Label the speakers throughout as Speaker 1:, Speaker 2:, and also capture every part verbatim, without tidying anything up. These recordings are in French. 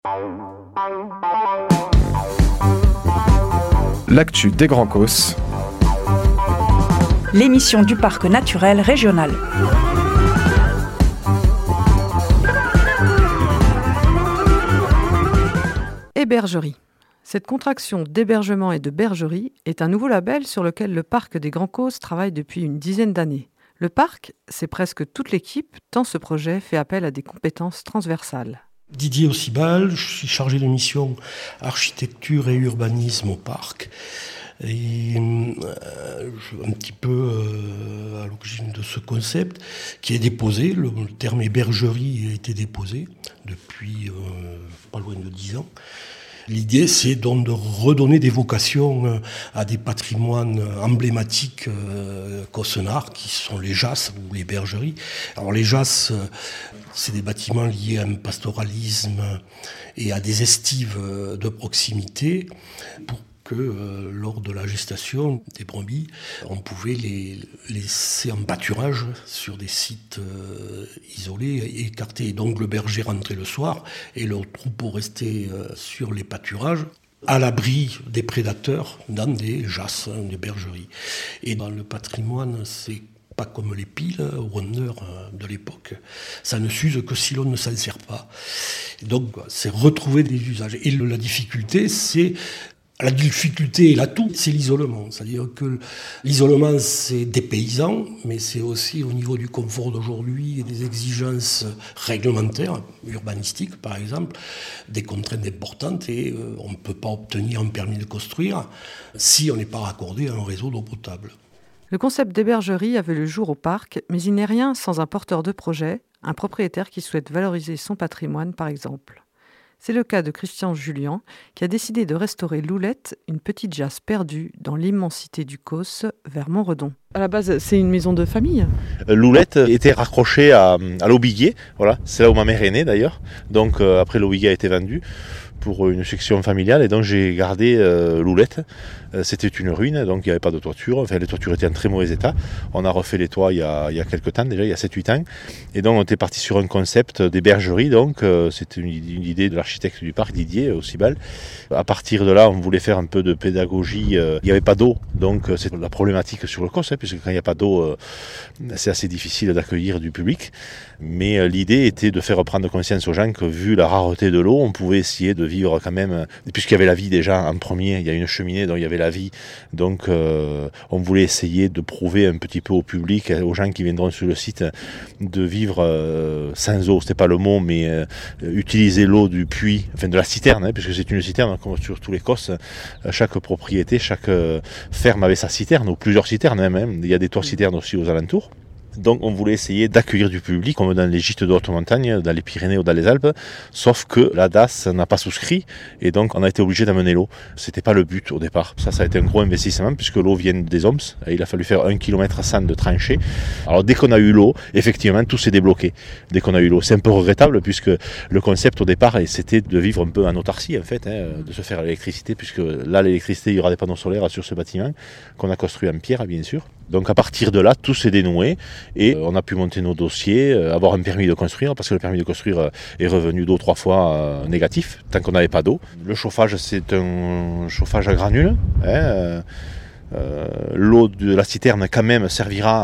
Speaker 1: L'actu des Grands Causses.
Speaker 2: L'émission du parc naturel régional.
Speaker 3: Hébergerie. Cette contraction d'hébergement et de bergerie est un nouveau label sur lequel le parc des Grands Causses travaille depuis une dizaine d'années. Le parc, c'est presque toute l'équipe, tant ce projet fait appel à des compétences transversales.
Speaker 4: Didier Aucibal, je suis chargé de mission architecture et urbanisme au parc. Et euh, je, un petit peu euh, à l'origine de ce concept qui est déposé, le, le terme hébergerie a été déposé depuis euh, pas loin de dix ans. L'idée, c'est donc de redonner des vocations à des patrimoines emblématiques euh, caussenards, qui sont les jasses ou les bergeries. Alors les jasses, c'est des bâtiments liés à un pastoralisme et à des estives de proximité pour que euh, lors de la gestation des brebis, on pouvait les laisser en pâturage sur des sites euh, isolés et écartés. Et donc le berger rentrait le soir et le troupeau restait euh, sur les pâturages, à l'abri des prédateurs dans des jasses, des bergeries. Et dans le patrimoine, c'est pas comme les piles Wonder de l'époque. Ça ne s'use que si l'on ne s'en sert pas. Et donc c'est retrouver des usages. Et la difficulté, c'est La difficulté et l'atout, c'est l'isolement. C'est-à-dire que l'isolement, c'est dépaysant, mais c'est aussi au niveau du confort d'aujourd'hui et des exigences réglementaires, urbanistiques par exemple, des contraintes importantes et euh, on ne peut pas obtenir un permis de construire si on n'est pas raccordé à un réseau d'eau potable.
Speaker 3: Le concept d'hébergerie a vu le jour au parc, mais il n'est rien sans un porteur de projet, un propriétaire qui souhaite valoriser son patrimoine par exemple. C'est le cas de Christian Julien, qui a décidé de restaurer Loulette, une petite jasse perdue dans l'immensité du Causse, vers Montredon. À la base, c'est une maison de famille.
Speaker 5: Loulette était raccrochée à, à l'Aubiguier, voilà, c'est là où ma mère est née d'ailleurs. Donc euh, après l'Aubiguier a été vendu pour une section familiale et donc j'ai gardé euh, Loulette. Euh, c'était une ruine, donc il n'y avait pas de toiture, enfin les toitures étaient en très mauvais état. On a refait les toits il y a, il y a quelques temps déjà, il y a sept huit ans. Et donc on était parti sur un concept d'hébergerie, donc euh, c'était une, une idée de l'architecte du parc, Didier Aucibal. À partir de là, on voulait faire un peu de pédagogie, euh, il n'y avait pas d'eau, donc euh, c'est la problématique sur le concept, puisque quand il n'y a pas d'eau, euh, c'est assez difficile d'accueillir du public. Mais euh, l'idée était de faire prendre conscience aux gens que vu la rareté de l'eau, on pouvait essayer de vivre quand même, puisqu'il y avait la vie déjà en premier, il y a une cheminée, donc il y avait la vie, donc euh, on voulait essayer de prouver un petit peu au public, aux gens qui viendront sur le site, de vivre euh, sans eau, c'était pas le mot, mais euh, utiliser l'eau du puits, enfin de la citerne, hein, puisque c'est une citerne, comme sur tous les Causses, chaque propriété, chaque euh, ferme avait sa citerne, ou plusieurs citernes même, hein, il y a des toits citernes aussi aux alentours. Donc on voulait essayer d'accueillir du public comme dans les gîtes de haute montagne, dans les Pyrénées ou dans les Alpes, sauf que la D A S n'a pas souscrit et donc on a été obligé d'amener l'eau. C'était pas le but au départ. Ça, ça a été un gros investissement puisque l'eau vient des O M S. Il a fallu faire un kilomètre cent de tranchées. Alors dès qu'on a eu l'eau, effectivement tout s'est débloqué. Dès qu'on a eu l'eau, c'est un peu regrettable puisque le concept au départ c'était de vivre un peu en autarcie en fait, hein, de se faire l'électricité puisque là l'électricité il y aura des panneaux solaires sur ce bâtiment qu'on a construit en pierre bien sûr. Donc à partir de là, tout s'est dénoué et on a pu monter nos dossiers, avoir un permis de construire, parce que le permis de construire est revenu deux ou trois fois négatif, tant qu'on n'avait pas d'eau. Le chauffage, c'est un chauffage à granules. Hein, euh, l'eau de la citerne, quand même, servira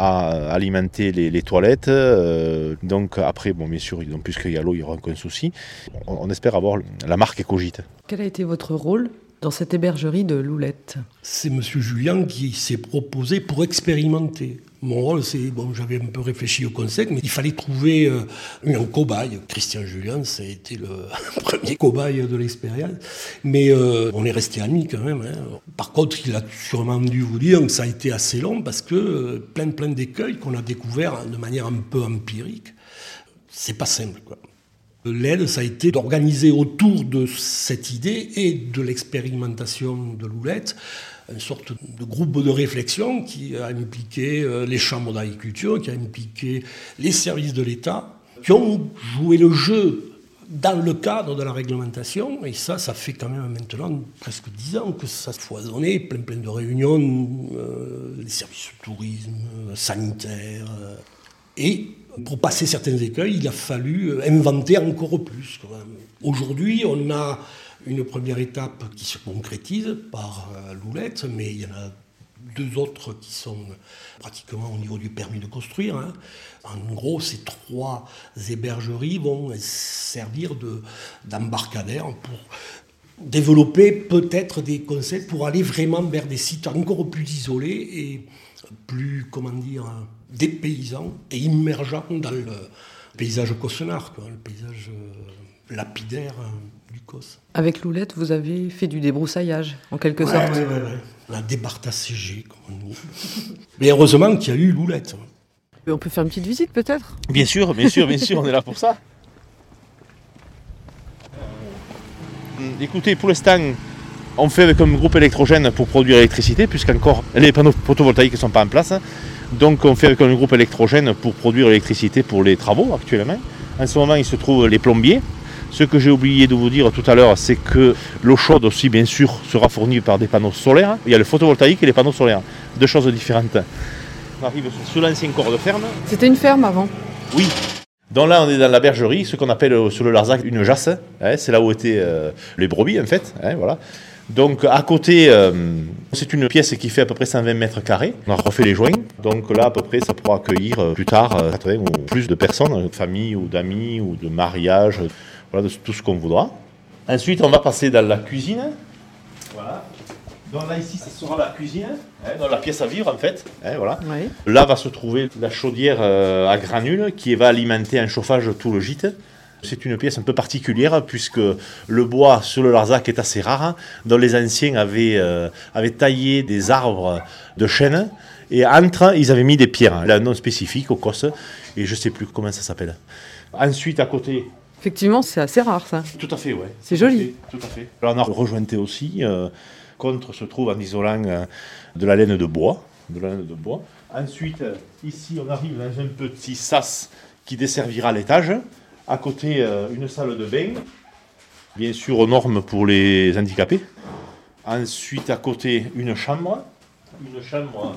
Speaker 5: à alimenter les, les toilettes. Euh, donc après, bon, bien sûr, donc, puisqu'il y a l'eau, il n'y aura aucun souci. On, on espère avoir la marque Ecogite.
Speaker 3: Quel a été votre rôle dans cette hébergerie de Loulette?
Speaker 4: C'est M. Julien qui s'est proposé pour expérimenter. Mon rôle, c'est, bon, j'avais un peu réfléchi au concept, mais il fallait trouver euh, un cobaye. Christian Julien, ça a été le premier cobaye de l'expérience. Mais euh, on est resté amis quand même. Hein. Par contre, il a sûrement dû vous dire que ça a été assez long parce que euh, plein, plein d'écueils qu'on a découverts de manière un peu empirique. C'est pas simple, quoi. L'aide, ça a été d'organiser autour de cette idée et de l'expérimentation de Loulette une sorte de groupe de réflexion qui a impliqué les chambres d'agriculture, qui a impliqué les services de l'État, qui ont joué le jeu dans le cadre de la réglementation. Et ça, ça fait quand même maintenant presque dix ans que ça foisonnait, plein plein de réunions, euh, les services de tourisme, sanitaires. Euh, et Pour passer certains écueils, il a fallu inventer encore plus. Aujourd'hui, on a une première étape qui se concrétise par Loulette, mais il y en a deux autres qui sont pratiquement au niveau du permis de construire. Hein. En gros, ces trois hébergeries vont servir de, d'embarcadère pour développer peut-être des concepts pour aller vraiment vers des sites encore plus isolés et plus, comment dire, dépaysants et immergeants dans le paysage cossenard, quoi, le paysage euh, lapidaire euh, du Cos.
Speaker 3: Avec Loulette, vous avez fait du débroussaillage, en quelque
Speaker 4: ouais,
Speaker 3: sorte.
Speaker 4: Oui, oui, oui. La débartasségée, comme on dit. Mais heureusement qu'il y a eu Loulette.
Speaker 3: On peut faire une petite visite, peut-être ?
Speaker 5: Bien sûr, bien sûr, bien sûr, on est là pour ça. Écoutez, pour l'instant, on fait avec un groupe électrogène pour produire l'électricité, puisqu'encore les panneaux photovoltaïques ne sont pas en place. Donc on fait avec un groupe électrogène pour produire l'électricité pour les travaux actuellement. En ce moment, il se trouvent les plombiers. Ce que j'ai oublié de vous dire tout à l'heure, c'est que l'eau chaude aussi, bien sûr, sera fournie par des panneaux solaires. Il y a le photovoltaïque et les panneaux solaires, deux choses différentes. On arrive sur l'ancien corps de ferme.
Speaker 3: C'était une ferme avant ?
Speaker 5: Oui. Donc là, on est dans la bergerie, ce qu'on appelle sur le Larzac une jasse. Hein, c'est là où étaient euh, les brebis, en fait. Hein, voilà. Donc à côté, euh, c'est une pièce qui fait à peu près cent vingt mètres carrés. On a refait les joints. Donc là, à peu près, ça pourra accueillir euh, plus tard euh, quatre-vingts ou plus de personnes, de famille ou d'amis ou de mariage, voilà, de tout ce qu'on voudra. Ensuite, on va passer dans la cuisine. Voilà. Donc là, ici, ça sera la cuisine, hein, dans la pièce à vivre, en fait. Hein, voilà.
Speaker 3: Oui.
Speaker 5: Là va se trouver la chaudière euh, à granules qui va alimenter en chauffage tout le gîte. C'est une pièce un peu particulière puisque le bois sur le Larzac est assez rare. Donc les anciens avaient, euh, avaient taillé des arbres de chêne et entre, ils avaient mis des pierres. Il a un nom spécifique au Cos et je ne sais plus comment ça s'appelle. Ensuite, à côté...
Speaker 3: Effectivement, c'est assez rare, ça.
Speaker 5: Tout à fait, oui.
Speaker 3: C'est joli.
Speaker 5: Tout à fait. Alors, on a rejointé aussi. Euh, contre se trouve en isolant euh, de la laine de bois. De la laine de bois. Ensuite, euh, ici, on arrive dans un petit sas qui desservira l'étage. À côté, euh, une salle de bain, bien sûr aux normes pour les handicapés. Ensuite, à côté, une chambre. Une chambre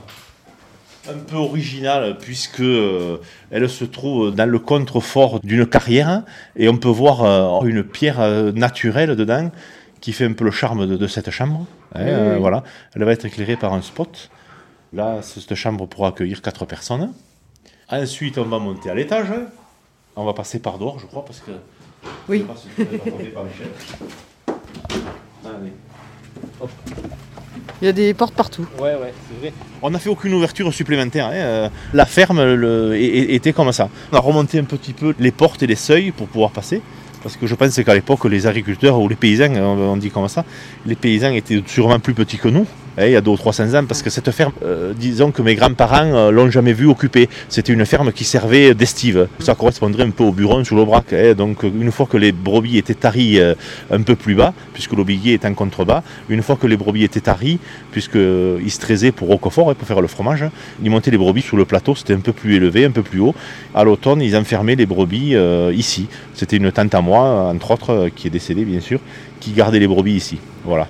Speaker 5: un peu originale, puisque euh, elle se trouve dans le contrefort d'une carrière. Et on peut voir euh, une pierre euh, naturelle dedans, qui fait un peu le charme de, de cette chambre. Hein, oui, euh, oui. Voilà. Elle va être éclairée par un spot. Là, cette chambre pourra accueillir quatre personnes. Ensuite, on va monter à l'étage. On va passer par dehors, je crois, parce que...
Speaker 3: Oui.
Speaker 5: Je ne sais pas si vous allez monter par l'échelle. Allez. Hop.
Speaker 3: Il y a des portes partout.
Speaker 5: Ouais, ouais, c'est vrai. On n'a fait aucune ouverture supplémentaire. Hein. La ferme le, était comme ça. On a remonté un petit peu les portes et les seuils pour pouvoir passer. Parce que je pense qu'à l'époque, les agriculteurs ou les paysans, on dit comme ça, les paysans étaient sûrement plus petits que nous, hein, il y a deux ou trois cents ans, parce que cette ferme, euh, disons que mes grands-parents euh, l'ont jamais vue occupée. C'était une ferme qui servait d'estive. Ça correspondrait un peu au buron sous l'Aubrac. Hein, donc une fois que les brebis étaient taries euh, un peu plus bas, puisque l'aubier est en contrebas, une fois que les brebis étaient taries, puisqu'ils euh, se traisaient pour Roquefort, hein, pour faire le fromage, ils montaient les brebis sous le plateau, c'était un peu plus élevé, un peu plus haut. À l'automne, ils enfermaient les brebis euh, ici. C'était une tante à moi, entre autres, qui est décédée bien sûr, qui gardait les brebis ici. Voilà.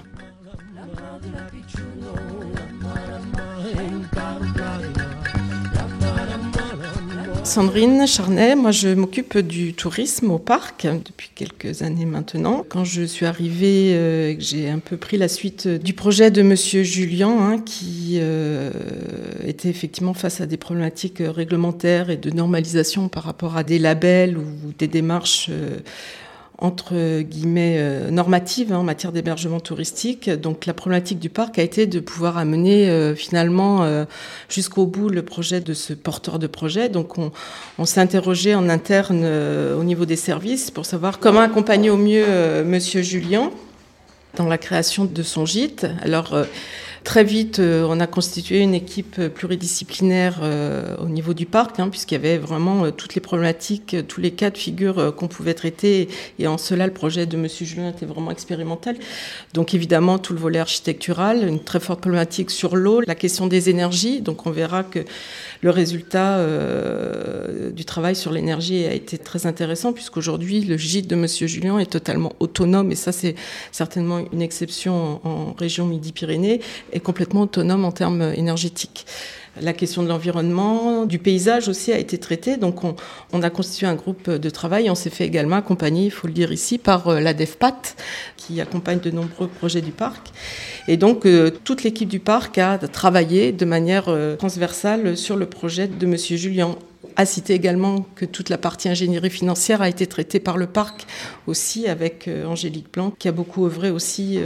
Speaker 6: Sandrine Charnet, moi je m'occupe du tourisme au parc depuis quelques années maintenant. Quand je suis arrivée, euh, j'ai un peu pris la suite du projet de Monsieur Julien, hein, qui euh, était effectivement face à des problématiques réglementaires et de normalisation par rapport à des labels ou des démarches euh, entre guillemets euh, normatives hein, en matière d'hébergement touristique. Donc la problématique du parc a été de pouvoir amener euh, finalement euh, jusqu'au bout le projet de ce porteur de projet. Donc on, on s'est interrogé en interne euh, au niveau des services pour savoir comment accompagner au mieux euh, Monsieur Julien dans la création de son gîte. Alors euh, très vite, euh, on a constitué une équipe pluridisciplinaire euh, au niveau du parc, hein, puisqu'il y avait vraiment euh, toutes les problématiques, euh, tous les cas de figure euh, qu'on pouvait traiter. Et en cela, le projet de Monsieur Julien était vraiment expérimental. Donc évidemment, tout le volet architectural, une très forte problématique sur l'eau, la question des énergies. Donc on verra que le résultat euh, du travail sur l'énergie a été très intéressant, puisqu'aujourd'hui, le gîte de Monsieur Julien est totalement autonome. Et ça, c'est certainement une exception en, en région Midi-Pyrénées. est complètement autonome en termes énergétiques. La question de l'environnement, du paysage aussi a été traitée. Donc on, on a constitué un groupe de travail. On s'est fait également accompagner, il faut le dire ici, par la DEFPAT, qui accompagne de nombreux projets du parc. Et donc euh, toute l'équipe du parc a travaillé de manière euh, transversale sur le projet de Monsieur Julian. À citer également que toute la partie ingénierie financière a été traitée par le parc aussi avec euh, Angélique Blanc qui a beaucoup œuvré aussi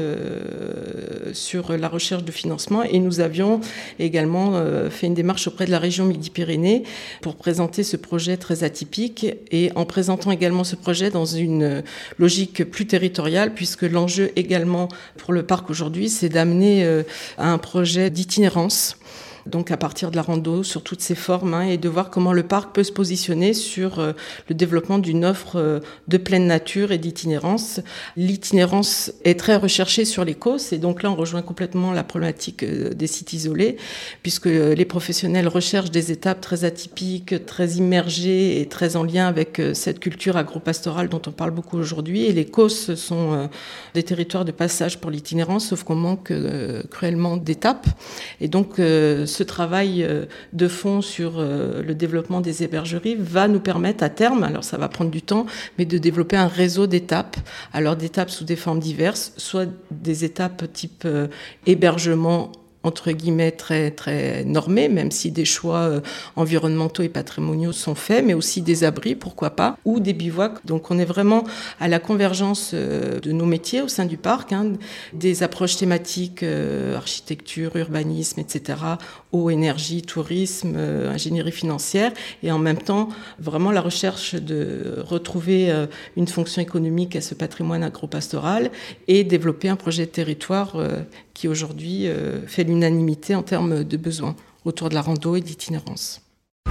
Speaker 6: euh, sur la recherche de financement et nous avions également euh, fait une démarche auprès de la région Midi-Pyrénées pour présenter ce projet très atypique et en présentant également ce projet dans une logique plus territoriale puisque l'enjeu également pour le parc aujourd'hui c'est d'amener euh, à un projet d'itinérance. Donc à partir de la rando, sur toutes ses formes, hein, et de voir comment le parc peut se positionner sur euh, le développement d'une offre euh, de pleine nature et d'itinérance. L'itinérance est très recherchée sur les causes, et donc là on rejoint complètement la problématique euh, des sites isolés, puisque euh, les professionnels recherchent des étapes très atypiques, très immergées et très en lien avec euh, cette culture agro-pastorale dont on parle beaucoup aujourd'hui. Et les causes sont euh, des territoires de passage pour l'itinérance, sauf qu'on manque euh, cruellement d'étapes. Et donc euh, ce travail de fond sur le développement des hébergeries va nous permettre à terme, alors ça va prendre du temps, mais de développer un réseau d'étapes, alors d'étapes sous des formes diverses, soit des étapes type hébergement entre guillemets très très normés, même si des choix euh, environnementaux et patrimoniaux sont faits, mais aussi des abris, pourquoi pas, ou des bivouacs. Donc on est vraiment à la convergence euh, de nos métiers au sein du parc, hein, des approches thématiques, euh, architecture, urbanisme, et cetera, eau, énergie, tourisme, euh, ingénierie financière, et en même temps vraiment la recherche de retrouver euh, une fonction économique à ce patrimoine agro-pastoral et développer un projet de territoire euh, qui aujourd'hui euh, fait l'unanimité en termes de besoins autour de la rando et d'itinérance.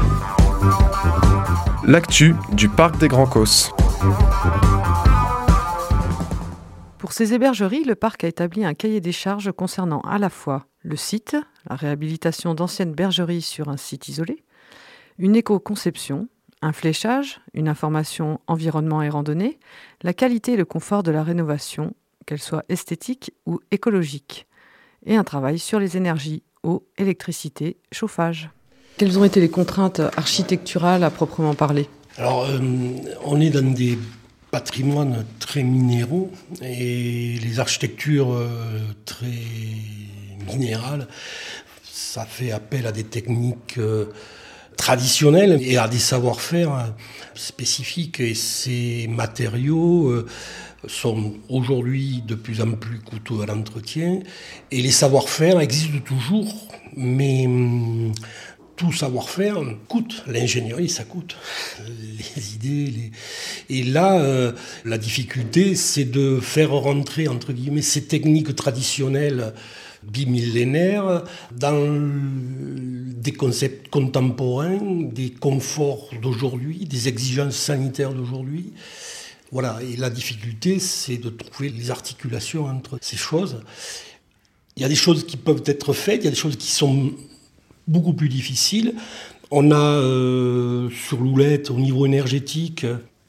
Speaker 1: L'actu du parc des Grands Causses.
Speaker 3: Pour ces hébergeries, le parc a établi un cahier des charges concernant à la fois le site, la réhabilitation d'anciennes bergeries sur un site isolé, une éco-conception, un fléchage, une information environnement et randonnée, la qualité et le confort de la rénovation, qu'elle soit esthétique ou écologique, et un travail sur les énergies, eau, électricité, chauffage. Quelles ont été les contraintes architecturales à proprement parler ?
Speaker 4: Alors, euh, on est dans des patrimoines très minéraux et les architectures euh, très minérales, ça fait appel à des techniques euh, traditionnelles et à des savoir-faire euh, spécifiques. Et ces matériaux euh, sont aujourd'hui de plus en plus coûteux à l'entretien et les savoir-faire existent toujours, mais hum, tout savoir-faire coûte. L'ingénierie, ça coûte. Les idées, les... Et là, euh, la difficulté, c'est de faire rentrer, entre guillemets, ces techniques traditionnelles bimillénaires dans des concepts contemporains, des conforts d'aujourd'hui, des exigences sanitaires d'aujourd'hui. Voilà, et la difficulté, c'est de trouver les articulations entre ces choses. Il y a des choses qui peuvent être faites, il y a des choses qui sont beaucoup plus difficiles. On a euh, sur Loulette, au niveau énergétique,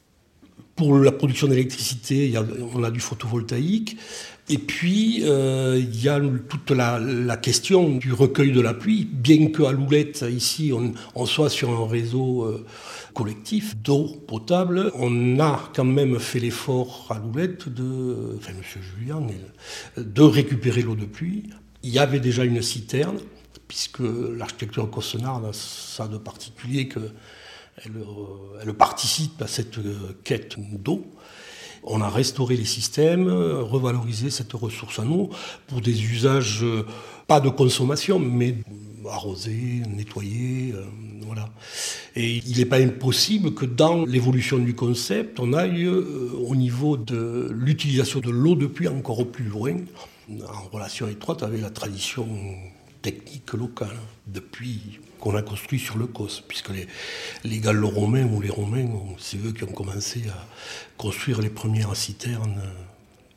Speaker 4: pour la production d'électricité, il y a, on a du photovoltaïque. Et puis, euh, il y a toute la, la question du recueil de la pluie, bien qu'à Loulette, ici, on, on soit sur un réseau euh, collectif d'eau potable. On a quand même fait l'effort à Loulette de, enfin, M. Julien, de récupérer l'eau de pluie. Il y avait déjà une citerne, puisque l'architecture cossenarde a ça de particulier qu'elle elle participe à cette quête d'eau. On a restauré les systèmes, revalorisé cette ressource en eau pour des usages, pas de consommation, mais arroser, nettoyer, euh, voilà. Et il n'est pas impossible que dans l'évolution du concept, on aille euh, au niveau de l'utilisation de l'eau de pluie encore plus loin, en relation étroite avec la tradition technique locale, depuis qu'on a construit sur le Causse, puisque les, les Gallo-Romains ou les Romains, c'est eux qui ont commencé à construire les premières citernes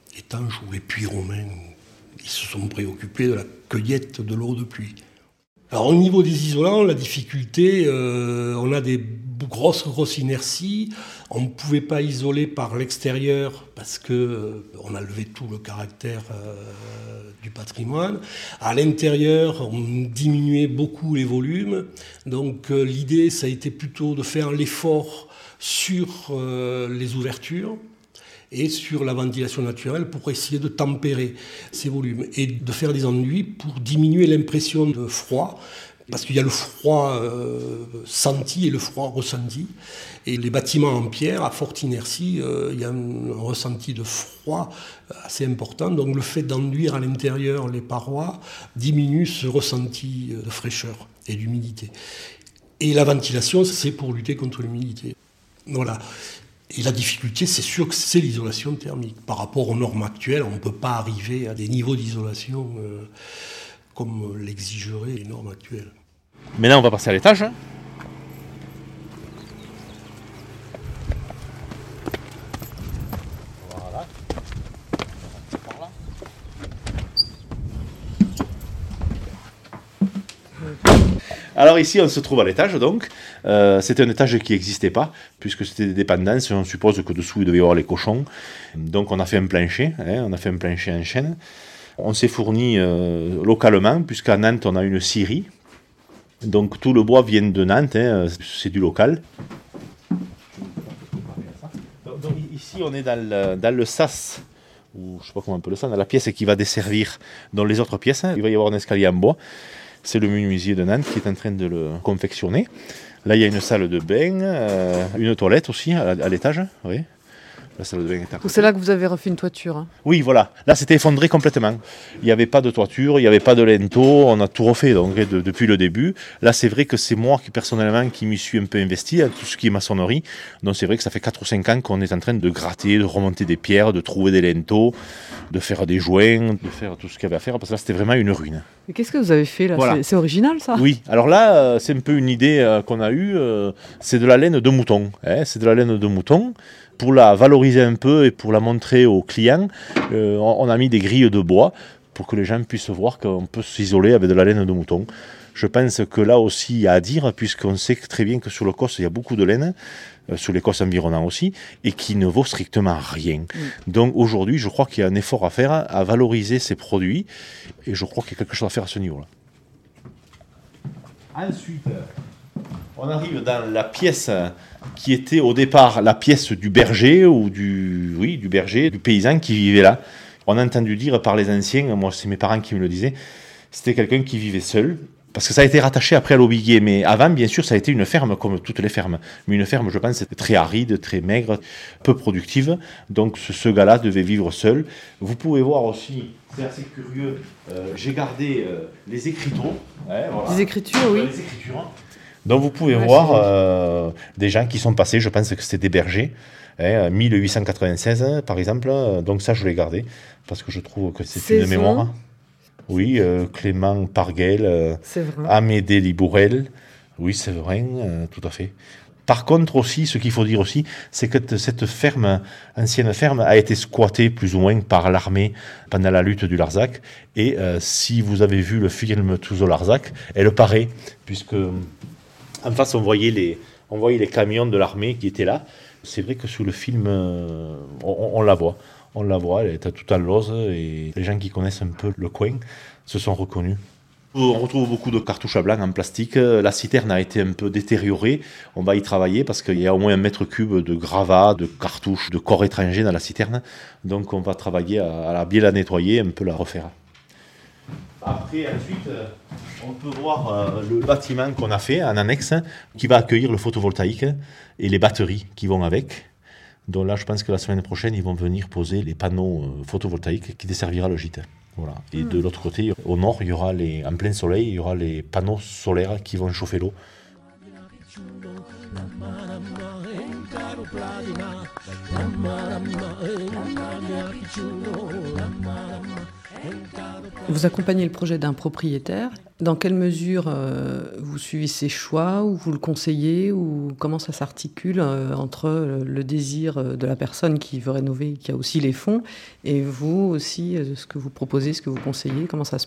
Speaker 4: étanches ou les puits romains. Ils se sont préoccupés de la cueillette de l'eau de pluie. Alors au niveau des isolants, la difficulté, euh, on a des grosses grosses inerties. On ne pouvait pas isoler par l'extérieur parce que euh, on a levé tout le caractère euh, du patrimoine. À l'intérieur, on diminuait beaucoup les volumes. Donc euh, l'idée, ça a été plutôt de faire l'effort sur euh, les ouvertures et sur la ventilation naturelle pour essayer de tempérer ces volumes et de faire des enduits pour diminuer l'impression de froid, parce qu'il y a le froid euh, senti et le froid ressenti. Et les bâtiments en pierre, à forte inertie, euh, il y a un, un ressenti de froid assez important. Donc le fait d'enduire à l'intérieur les parois diminue ce ressenti de fraîcheur et d'humidité. Et la ventilation, c'est pour lutter contre l'humidité. Voilà. Et la difficulté, c'est sûr que c'est l'isolation thermique. Par rapport aux normes actuelles, on ne peut pas arriver à des niveaux d'isolation euh, comme l'exigeraient les normes actuelles.
Speaker 5: Maintenant, on va passer à l'étage. Voilà. Alors ici, on se trouve à l'étage, donc. Euh, c'était un étage qui n'existait pas, puisque c'était des dépendances. On suppose que dessous, il devait y avoir les cochons. Donc on a fait un plancher, hein, on a fait un plancher en chêne. On s'est fourni euh, localement, puisqu'à Nantes, on a une scierie. Donc tout le bois vient de Nantes, hein, c'est du local. Donc, donc, ici, on est dans le, dans le sas, ou je ne sais pas comment on peut le dire, dans la pièce qui va desservir dans les autres pièces. Il va y avoir un escalier en bois. C'est le menuisier de Nantes qui est en train de le confectionner. Là, il y a une salle de bain, euh, une toilette aussi à, à l'étage. Oui. La salle de bain est à côté.
Speaker 3: C'est là que vous avez refait une toiture. Hein.
Speaker 5: Oui, voilà. Là, c'était effondré complètement. Il n'y avait pas de toiture, il n'y avait pas de linteau. On a tout refait donc, de, depuis le début. Là, c'est vrai que c'est moi qui, personnellement, qui m'y suis un peu investi à tout ce qui est maçonnerie. Donc, c'est vrai que ça fait quatre ou cinq ans qu'on est en train de gratter, de remonter des pierres, de trouver des linteaux, de faire des joints, de faire tout ce qu'il y avait à faire. Parce que là, c'était vraiment une ruine.
Speaker 3: Mais qu'est-ce que vous avez fait là?
Speaker 5: Voilà.
Speaker 3: C'est, c'est original, ça?
Speaker 5: Oui. Alors là, c'est un peu une idée qu'on a eue. C'est de la laine de mouton. Hein. C'est de la laine de mouton. Pour la valoriser un peu et pour la montrer aux clients, euh, on a mis des grilles de bois pour que les gens puissent voir qu'on peut s'isoler avec de la laine de mouton. Je pense que là aussi, il y a à dire, puisqu'on sait très bien que sur le Causse, il y a beaucoup de laine, euh, sur les Causses environnants aussi, et qui ne vaut strictement rien. Mmh. Donc aujourd'hui, je crois qu'il y a un effort à faire à valoriser ces produits, et je crois qu'il y a quelque chose à faire à ce niveau-là. Ensuite, on arrive dans la pièce qui était au départ la pièce du berger, ou du, oui, du berger, du paysan qui vivait là. On a entendu dire par les anciens, moi c'est mes parents qui me le disaient, c'était quelqu'un qui vivait seul, parce que ça a été rattaché après à l'Aubiguier, mais avant bien sûr ça a été une ferme comme toutes les fermes. Mais une ferme, je pense, c'était très aride, très maigre, peu productive, donc ce, ce gars-là devait vivre seul. Vous pouvez voir aussi, c'est assez curieux, euh, j'ai gardé euh, les écriteaux. Hein, voilà.
Speaker 3: Les écritures, oui.
Speaker 5: Les écritures. Donc vous pouvez ouais, voir euh, des gens qui sont passés, je pense que c'était des bergers, hein, mille huit cent quatre-vingt-seize par exemple, donc ça je l'ai gardé, parce que je trouve que c'est Saison. Une mémoire. Oui, euh, Clément Parguel, euh, Amédée Libourel, oui c'est vrai, euh, tout à fait. Par contre aussi, ce qu'il faut dire aussi, c'est que t- cette ferme, ancienne ferme, a été squattée plus ou moins par l'armée pendant la lutte du Larzac, et euh, si vous avez vu le film Touzo Larzac, elle paraît, puisque... En face, on voyait, les, on voyait les camions de l'armée qui étaient là. C'est vrai que sous le film, euh, on, on la voit. On la voit, elle était tout en rose. Et les gens qui connaissent un peu le coin se sont reconnus. On retrouve beaucoup de cartouches à blanc en plastique. La citerne a été un peu détériorée. On va y travailler parce qu'il y a au moins un mètre cube de gravats, de cartouches, de corps étrangers dans la citerne. Donc on va travailler à, à bien la nettoyer, un peu la refaire. Après, ensuite, on peut voir euh, le bâtiment qu'on a fait en annexe, qui va accueillir le photovoltaïque et les batteries qui vont avec. Donc là, je pense que la semaine prochaine, ils vont venir poser les panneaux euh, photovoltaïques qui desservira le gîte. Voilà. Et mmh. de l'autre côté, au nord, il y aura les, en plein soleil, il y aura les panneaux solaires qui vont chauffer l'eau.
Speaker 3: Vous accompagnez le projet d'un propriétaire. Dans quelle mesure euh, vous suivez ses choix, ou vous le conseillez, ou comment ça s'articule euh, entre le désir de la personne qui veut rénover, qui a aussi les fonds, et vous aussi, euh, ce que vous proposez, ce que vous conseillez, comment ça se passe ?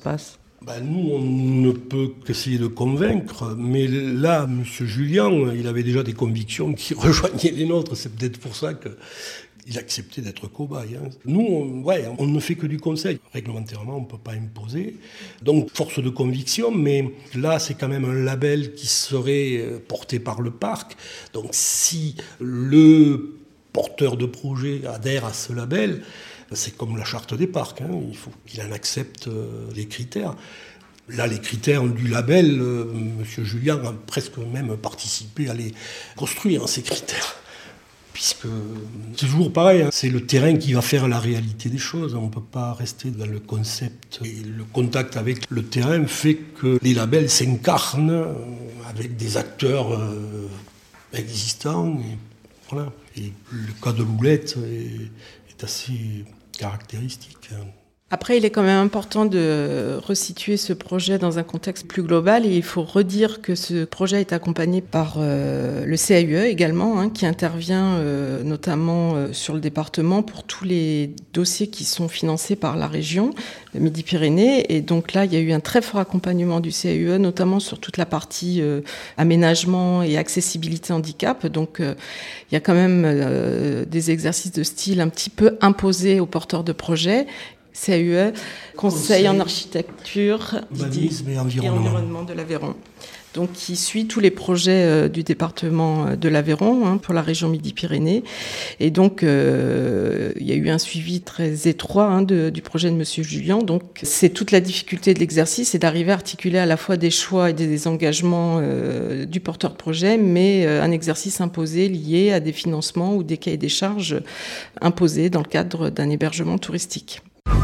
Speaker 4: Ben, nous, on ne peut qu'essayer de convaincre, mais là, M. Julien, il avait déjà des convictions qui rejoignaient les nôtres. C'est peut-être pour ça qu'il a accepté d'être cobaye. Hein. Nous, on, ouais, on ne fait que du conseil. Réglementairement, on ne peut pas imposer. Donc, force de conviction, mais là, c'est quand même un label qui serait porté par le parc. Donc, si le porteur de projet adhère à ce label, c'est comme la charte des parcs, hein. Il faut qu'il en accepte euh, les critères. Là, les critères du label, euh, M. Julien a presque même participé à les construire, hein, ces critères. Puisque c'est toujours pareil, hein. C'est le terrain qui va faire la réalité des choses. On ne peut pas rester dans le concept. Et le contact avec le terrain fait que les labels s'incarnent avec des acteurs euh, existants. Et, voilà. Et le cas de Loulette est, est assez caractéristique.
Speaker 6: Après, il est quand même important de resituer ce projet dans un contexte plus global et il faut redire que ce projet est accompagné par euh, le C A U E également, hein, qui intervient euh, notamment euh, sur le département pour tous les dossiers qui sont financés par la région Midi-Pyrénées. Et donc là, il y a eu un très fort accompagnement du C A U E, notamment sur toute la partie euh, aménagement et accessibilité handicap. Donc euh, il y a quand même euh, des exercices de style un petit peu imposés aux porteurs de projets. C A U E, Conseil, Conseil en architecture,
Speaker 4: urbanisme et environnement.
Speaker 6: et environnement de l'Aveyron. Donc, qui suit tous les projets euh, du département de l'Aveyron hein, pour la région Midi-Pyrénées. Et donc, euh, il y a eu un suivi très étroit hein, de, du projet de M. Julien. Donc, c'est toute la difficulté de l'exercice, c'est d'arriver à articuler à la fois des choix et des engagements euh, du porteur de projet, mais euh, un exercice imposé lié à des financements ou des cahiers des charges imposés dans le cadre d'un hébergement touristique.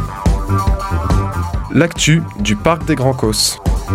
Speaker 1: L'actu du parc des Grands Causses.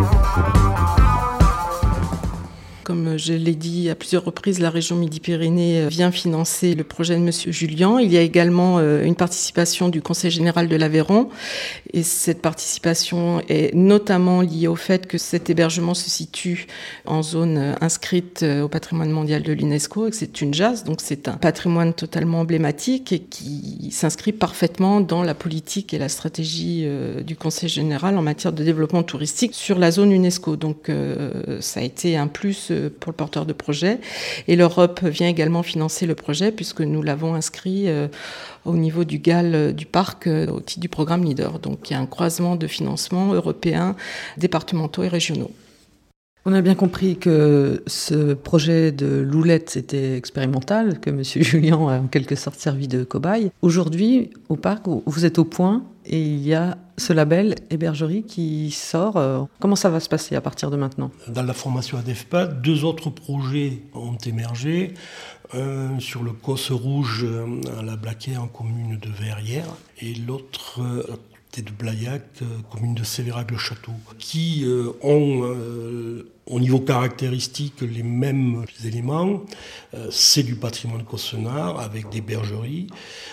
Speaker 6: Comme je l'ai dit à plusieurs reprises, la région Midi-Pyrénées vient financer le projet de M. Julien. Il y a également une participation du Conseil général de l'Aveyron. Et cette participation est notamment liée au fait que cet hébergement se situe en zone inscrite au patrimoine mondial de l'UNESCO et que c'est une J A S. Donc c'est un patrimoine totalement emblématique et qui s'inscrit parfaitement dans la politique et la stratégie du Conseil général en matière de développement touristique sur la zone UNESCO. Donc euh, ça a été un plus pour le porteur de projet. Et l'Europe vient également financer le projet puisque nous l'avons inscrit euh, au niveau du G A L du parc euh, au titre du programme Leader. Donc il y a un croisement de financements européens, départementaux et régionaux.
Speaker 3: On a bien compris que ce projet de Loulette, c'était expérimental, que M. Julien a en quelque sorte servi de cobaye. Aujourd'hui, au parc, vous êtes au point et il y a ce label hébergerie qui sort. Comment ça va se passer à partir de maintenant ?
Speaker 4: Dans la formation A D F P A, deux autres projets ont émergé. Un sur le Causse Rouge à la Blaquet en commune de Verrières et l'autre de Blaillac, commune de Sévérac-le-Château, qui euh, ont euh, au niveau caractéristique les mêmes éléments. Euh, c'est du patrimoine caussenard avec des bergeries.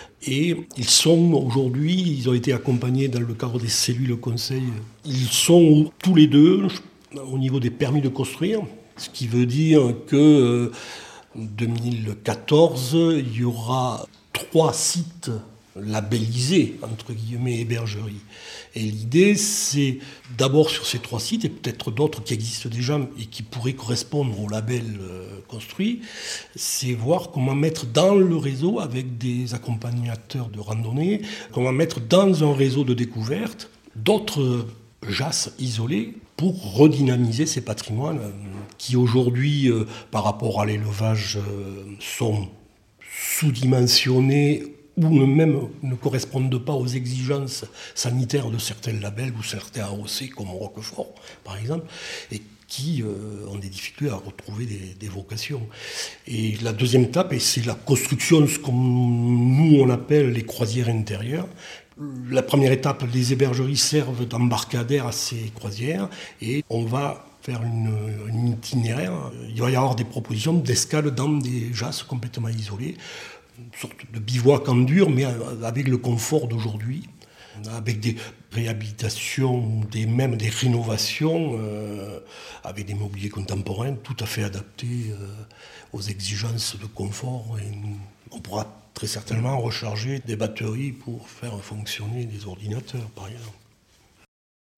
Speaker 4: Et ils sont aujourd'hui, ils ont été accompagnés dans le cadre des cellules conseil. Ils sont tous les deux au niveau des permis de construire, ce qui veut dire que en euh, deux mille quatorze, il y aura trois sites labellisés, entre guillemets, hébergerie. Et l'idée, c'est d'abord sur ces trois sites, et peut-être d'autres qui existent déjà et qui pourraient correspondre au label euh, construit, c'est voir comment mettre dans le réseau, avec des accompagnateurs de randonnée, comment mettre dans un réseau de découverte d'autres J A S isolés pour redynamiser ces patrimoines euh, qui aujourd'hui, euh, par rapport à l'élevage, euh, sont sous-dimensionnés ou même ne correspondent pas aux exigences sanitaires de certains labels ou certains A O C, comme Roquefort, par exemple, et qui euh, ont des difficultés à retrouver des, des vocations. Et la deuxième étape, et c'est la construction, ce que nous on appelle les croisières intérieures. La première étape, les hébergeries servent d'embarcadère à ces croisières, et on va faire une, une itinéraire. Il va y avoir des propositions d'escale dans des J A S complètement isolés, une sorte de bivouac en dur, mais avec le confort d'aujourd'hui, avec des réhabilitations, des, même des rénovations, euh, avec des mobiliers contemporains tout à fait adaptés euh, aux exigences de confort. Et on pourra très certainement recharger des batteries pour faire fonctionner des ordinateurs, par exemple.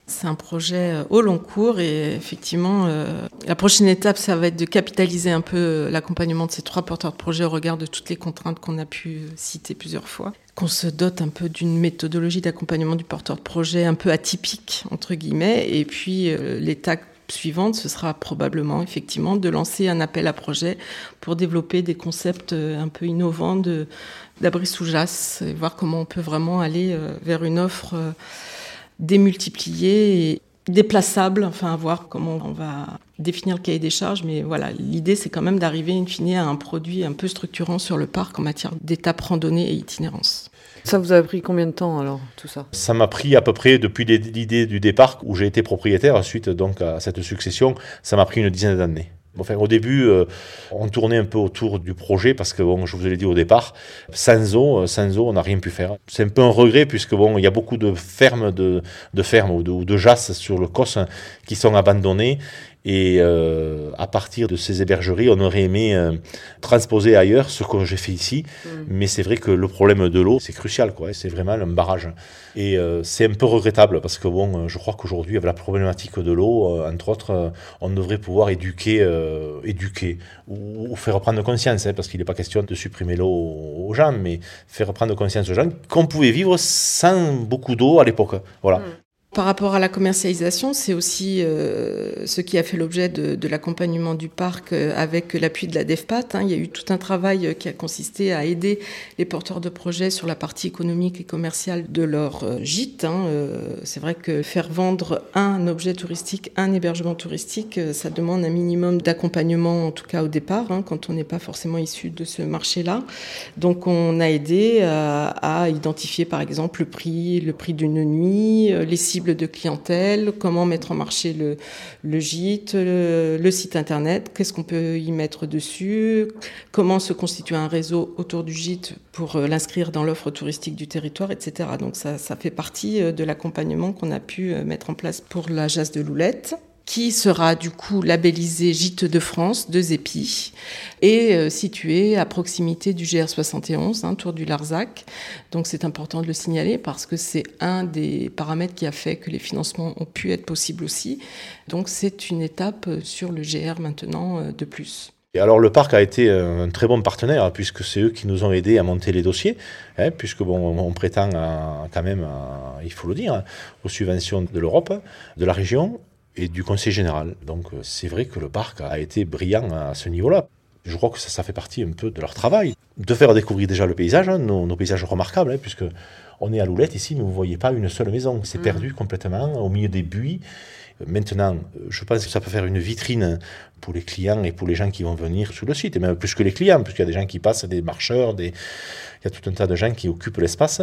Speaker 6: C'est un projet au long cours et effectivement, euh, la prochaine étape, ça va être de capitaliser un peu l'accompagnement de ces trois porteurs de projet au regard de toutes les contraintes qu'on a pu citer plusieurs fois. Qu'on se dote un peu d'une méthodologie d'accompagnement du porteur de projet un peu atypique, entre guillemets, et puis euh, l'étape suivante, ce sera probablement effectivement de lancer un appel à projet pour développer des concepts un peu innovants de, d'abri sous jasse et voir comment on peut vraiment aller euh, vers une offre euh, démultipliée et déplaçable, enfin à voir comment on va définir le cahier des charges, mais voilà, l'idée c'est quand même d'arriver in fine à un produit un peu structurant sur le parc en matière d'étapes randonnée et itinérance.
Speaker 3: Ça vous a pris combien de temps alors, tout ça ?
Speaker 5: Ça m'a pris à peu près depuis l'idée du départ où j'ai été propriétaire, suite donc à cette succession, ça m'a pris une dizaine d'années. Enfin, au début, euh, on tournait un peu autour du projet parce que, bon, je vous l'ai dit au départ, sans eau, sans eau, on n'a rien pu faire. C'est un peu un regret puisque, bon, il y a beaucoup de fermes, de, de fermes ou de, ou de jasses sur le Causse hein, qui sont abandonnées. Et euh, à partir de ces hébergeries, on aurait aimé euh, transposer ailleurs ce que j'ai fait ici. Mmh. Mais c'est vrai que le problème de l'eau, c'est crucial, quoi. C'est vraiment un barrage. Et euh, c'est un peu regrettable parce que bon, je crois qu'aujourd'hui, avec la problématique de l'eau, euh, entre autres, euh, on devrait pouvoir éduquer, euh, éduquer ou, ou faire prendre conscience, hein, parce qu'il n'est pas question de supprimer l'eau aux, aux gens, mais faire prendre conscience aux gens qu'on pouvait vivre sans beaucoup d'eau à l'époque. Voilà. Mmh.
Speaker 6: Par rapport à la commercialisation, c'est aussi euh, ce qui a fait l'objet de, de l'accompagnement du parc euh, avec l'appui de la DEFPAT. Hein. Il y a eu tout un travail qui a consisté à aider les porteurs de projets sur la partie économique et commerciale de leur euh, gîte. Hein. Euh, c'est vrai que faire vendre un objet touristique, un hébergement touristique, euh, ça demande un minimum d'accompagnement, en tout cas au départ, hein, quand on n'est pas forcément issu de ce marché-là. Donc on a aidé euh, à identifier par exemple le prix, le prix d'une nuit, euh, les cibles de clientèle, comment mettre en marché le, le gîte, le, le site internet, qu'est-ce qu'on peut y mettre dessus, comment se constituer un réseau autour du gîte pour l'inscrire dans l'offre touristique du territoire, et cetera. Donc ça, ça fait partie de l'accompagnement qu'on a pu mettre en place pour la Jasse de Loulette, qui sera du coup labellisé Gîte de France de Zépi et euh, situé à proximité du G R soixante et onze, hein, Tour du Larzac. Donc c'est important de le signaler parce que c'est un des paramètres qui a fait que les financements ont pu être possibles aussi. Donc c'est une étape sur le G R maintenant euh, de plus.
Speaker 5: Et alors le parc a été un très bon partenaire puisque c'est eux qui nous ont aidés à monter les dossiers, hein, puisque bon, on prétend à, quand même, à, il faut le dire, aux subventions de l'Europe, de la région et du Conseil général. Donc c'est vrai que le parc a été brillant à ce niveau-là. Je crois que ça, ça fait partie un peu de leur travail, de faire découvrir déjà le paysage, hein, nos, nos paysages remarquables, hein, puisque on est à Loulette ici, mais vous ne voyez pas une seule maison. C'est mmh. perdu complètement au milieu des buis. Maintenant, je pense que ça peut faire une vitrine pour les clients et pour les gens qui vont venir sur le site, et même plus que les clients, puisqu'il y a des gens qui passent, des marcheurs, des... il y a tout un tas de gens qui occupent l'espace.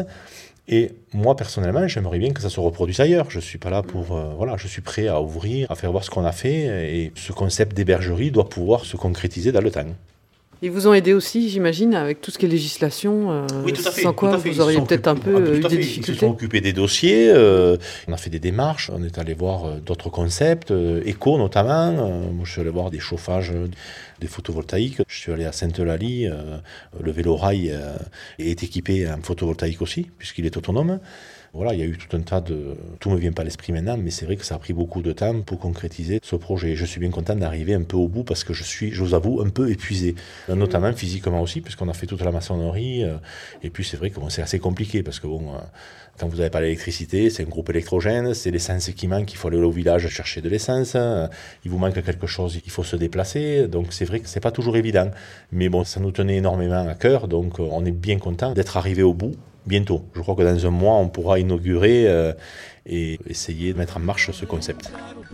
Speaker 5: Et moi, personnellement, j'aimerais bien que ça se reproduise ailleurs. Je suis pas là pour... Euh, voilà, je suis prêt à ouvrir, à faire voir ce qu'on a fait. Et ce concept d'hébergerie doit pouvoir se concrétiser dans le temps.
Speaker 3: Ils vous ont aidé aussi, j'imagine, avec tout ce qui est législation. Euh,
Speaker 5: oui, tout à fait.
Speaker 3: Sans quoi, vous auriez peut-être un peu ah, eu des difficultés.
Speaker 5: Ils se sont occupés des dossiers. Euh, on a fait des démarches. On est allé voir euh, d'autres concepts, euh, éco notamment. Euh, moi, je suis allé voir des chauffages, euh, des photovoltaïques. Je suis allé à Sainte-Eulalie. Euh, le vélo-rail euh, est équipé en photovoltaïque aussi, puisqu'il est autonome. Voilà, il y a eu tout un tas de... Tout ne me vient pas à l'esprit maintenant, mais c'est vrai que ça a pris beaucoup de temps pour concrétiser ce projet. Je suis bien content d'arriver un peu au bout parce que je suis, je vous avoue, un peu épuisé. Notamment physiquement aussi, puisqu'on a fait toute la maçonnerie. Euh, et puis c'est vrai que bon, c'est assez compliqué parce que bon, euh, quand vous n'avez pas l'électricité, c'est un groupe électrogène, c'est l'essence qui manque, il faut aller au village chercher de l'essence. Euh, il vous manque quelque chose, il faut se déplacer. Donc c'est vrai que c'est pas toujours évident. Mais bon, ça nous tenait énormément à cœur, donc euh, on est bien content d'être arrivé au bout. Bientôt. Je crois que dans un mois, on pourra inaugurer euh, et essayer de mettre en marche ce concept.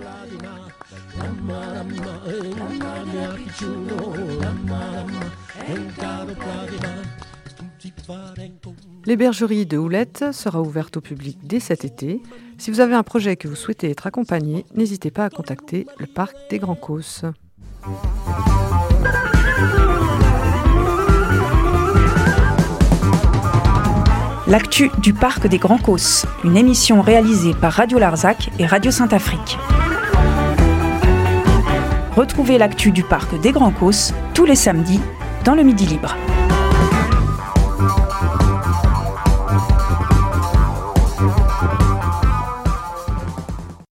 Speaker 3: L'hébergerie de Houlette sera ouverte au public dès cet été. Si vous avez un projet que vous souhaitez être accompagné, n'hésitez pas à contacter le parc des Grands Causses.
Speaker 2: L'actu du parc des Grands Causses, une émission réalisée par Radio Larzac et Radio Sainte-Afrique. Retrouvez l'actu du parc des Grands Causses tous les samedis dans le Midi Libre.